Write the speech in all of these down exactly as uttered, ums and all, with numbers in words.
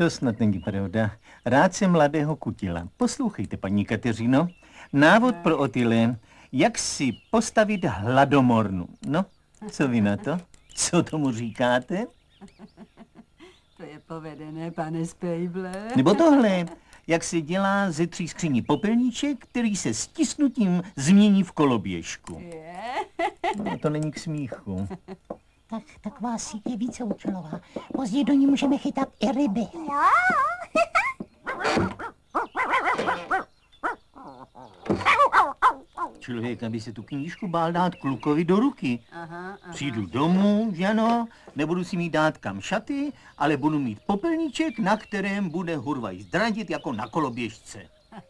To snad není pravda. Rád jsem mladého kutila. Poslouchejte, paní Kateřino. Návod pro Otyle, jak si postavit hladomornu. No, co vy na to? Co tomu říkáte? To je povedené, pane Spejble. Nebo tohle, jak se dělá ze tří skříní popelníček, který se stisnutím změní v koloběžku. Je? No, to není k smíchu. Tak taková síť je více účelová. Později do ní můžeme chytat i ryby. Jo. Člověk, aby se tu knížku bál dát klukovi do ruky. Aha, aha. Přijdu domů, že ano, nebudu si mít dát kam šaty, ale budu mít popelníček, na kterém bude hurvaj zdradit jako na koloběžce.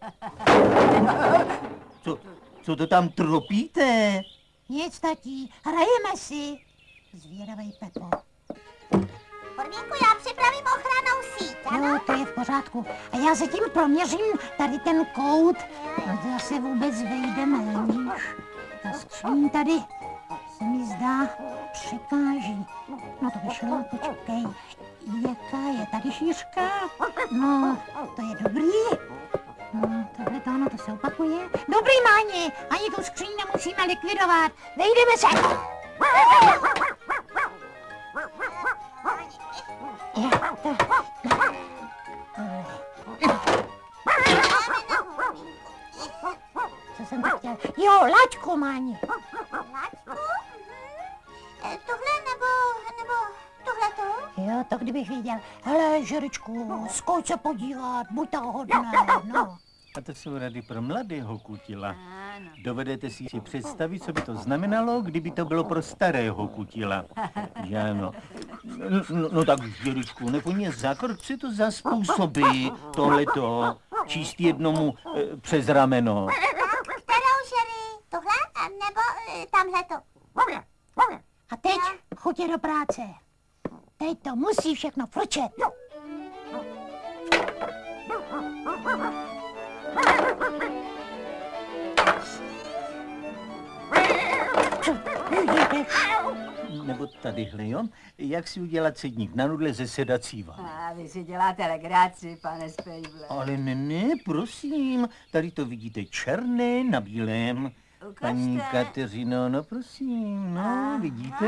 Co, co to tam tropíte? Nic, tatí, hrajeme si. Zvědavej, Pepo. Horníku, já připravím ochranou síť, ano? Jo, to je v pořádku. A já se tím proměřím tady ten kout. No to zase vůbec vejdeme, víš? Ta skříň tady se mi zdá překáží. No to by šlo, počkej. Jaká je tady šířka? No, to je dobrý. No, tohle to, no, to se opakuje. Dobrý, Máni, ani tu skříň nemusíme likvidovat. Vejdeme se. Co jsem to chtěl? Jo, laťku, Máni. Lačku? Eh, Tohle nebo, nebo tohleto? Jo, to kdybych viděl. Hele, Žeričku, zkouš se podívat, buď tak hodná, no. A to jsou rady pro mladého kutila. Ano. Dovedete si si představit, co by to znamenalo, kdyby to bylo pro starého kutila. Že ano. No, no, no tak, Žeričku, nepoměř zákor, co je to za způsoby tohleto, číst jednomu e, přes rameno. Kterou, Žery? Tohle? A nebo eh, tamhleto? A teď chutě do práce. Teď to musí všechno frčet. Nebo tadyhle, jo? Jak si udělat sedník na nudle ze sedací vany. A vy si děláte legraci, pane Spejble. Ale ne, ne, prosím, tady to vidíte černé na bílém. Paní Ukažte. Kateřino, no prosím, no, Aha. vidíte?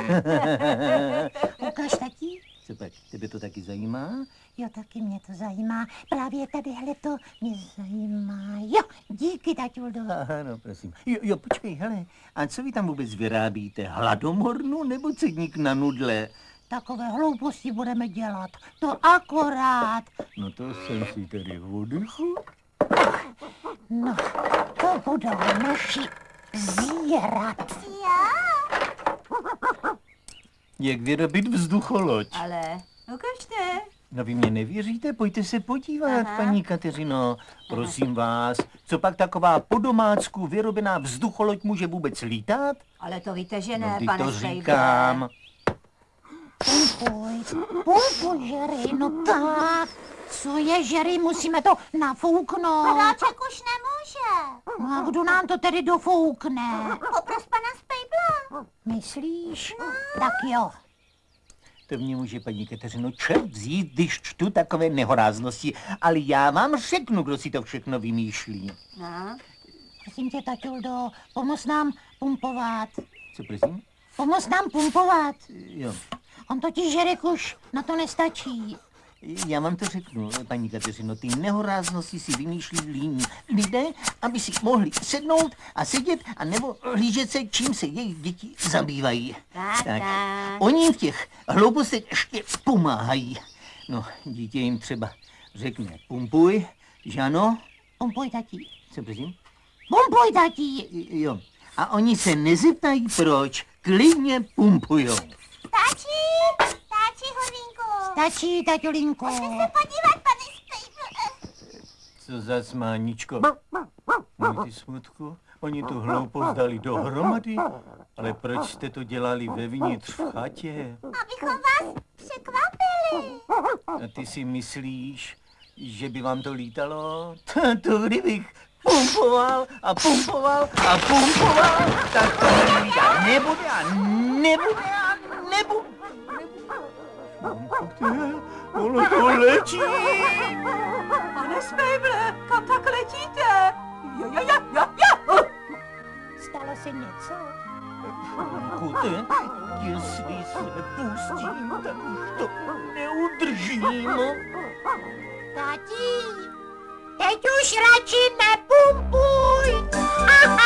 Ukaž, tatí? Co pak, tebe to taky zajímá? Jo, taky mě to zajímá. Právě tadyhle to mě zajímá. Jo, díky, taťuldo. Ano, prosím. Jo, jo, počkej, hele, a co vy tam vůbec vyrábíte? Hladomornu nebo cedník na nudle? Takové hlouposti budeme dělat. To akorát. No to jsem si tedy oddychu. No, to budou naši zvířat. Jo. Jak vyrobit vzducholoď? Ale ukažte. No vy mě nevěříte? Pojďte se podívat, Aha. paní Kateřino. Prosím vás, co pak taková po domácku vyrobená vzducholoď může vůbec lítat? Ale to víte, že No, ne, vždyť pane to Spejble. říkám. Pumpuj, pumpuj, Žery, no tak. Co je, Žery, musíme to nafouknout. Padáček už nemůže. No a kdo nám to tedy dofoukne? Popros pana Spejbla. Myslíš? Tak jo. To mě může, paní Kateřino, čert vzít, když čtu takové nehoráznosti, ale já vám řeknu, kdo si to všechno vymýšlí. No. Prosím tě, taťuldo, pomoz nám pumpovat. Co prosím? Pomoz nám pumpovat. Jo, On totiž, Žerek, už na to nestačí. já vám to řeknu, paní Kateřino, ty nehoráznosti si vymýšlí líní lidé, aby si mohli sednout a sedět a nebo hlížet se, čím se jejich děti zabývají. Tak, tak. Oni v těch hloupostech ještě pomáhají. No, dítě jim třeba řekne pumpuj, že ano? Pumpuj, tatí. Co prosím? Pumpuj, tatí. Jo. A oni se nezeptají proč, klidně pumpujou. Stačí? Stačí, Horníku. Stačí, taťulínko. Podívat, pane Spejble. Co za smáníčko? Máte smutku? Oni tu hloupost dali dohromady, ale proč jste to dělali vevnitř v chatě? Abychom vás překvapili. A ty si myslíš, že by vám to lítalo? To kdybych pumpoval a pumpoval a pumpoval, tak to nelítat nebude a nebude a nebude. nebude. ono to letí. Pane Spejble, kam tak letíte? Jo, jo, jo, jo, jo. Stalo se něco? Kute, jestli se nepustím, tak už to neudržím. Tati, teď už radši nepumpuj.